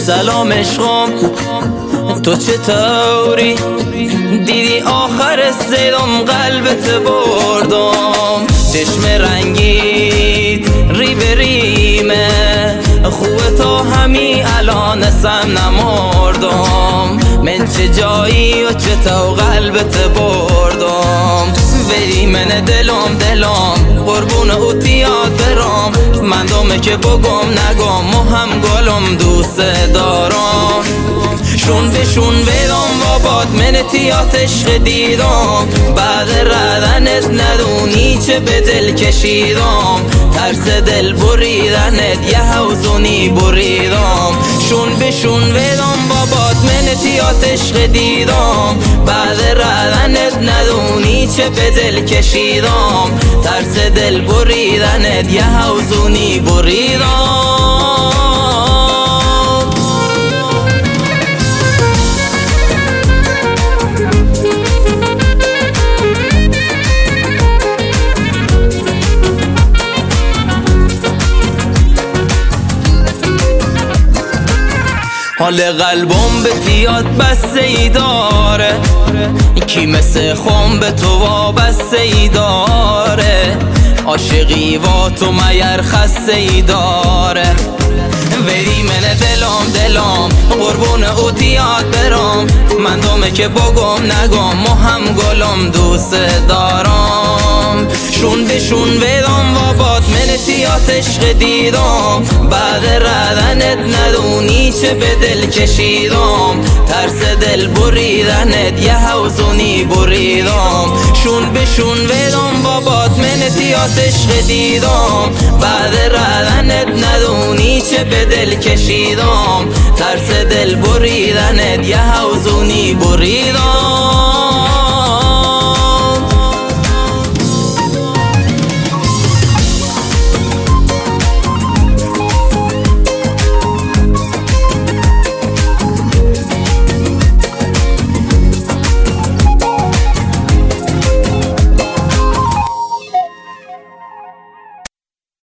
سلام عشقم، تو چطوری؟ دیدی آخر زیدم قلبت بردم، چشم رنگیت ری به ریمه، خوبه تا همین الان سم نمردم، من چه جایی و چطور قلبت بردم، ولی من دلم قربون اوتیات برام، من دومه که بگم نگم مهم گلم دوست دارم، شون به شون بدم و باد من تیات عشق دیدم، بعد ردنت ندونی چه به دل کشیدم، ترس دل بریدنت یه حوزونی بریدم، شون به شون بدم و باد من تیات عشق دیدم، بعد ردنت ندونی چه به دل کشیدم، ترس دل بریدنت یه حوزونی بریدم. حال قلبم به تیات بسته ای داره، کی مثل خون به تو وابسته ای داره، عاشقی و تو مگر خسته ای داره، ولی من دلم قربون اوتیات برام، من دومه که بگم نگم مهم گلم دوست دارم، شون به شون بدم و باد من تیات عشق دیدم، بعد ردنت ندونی چه به دل کشیدم، ترس دل بریدنت یه حوزونی بریدم، شون به شون بدم و باد من تیات عشق دیدم، بعد ردنت ندونی چه به دل کشیدم، ترس دل بریدنت یه حوزونی بریدم.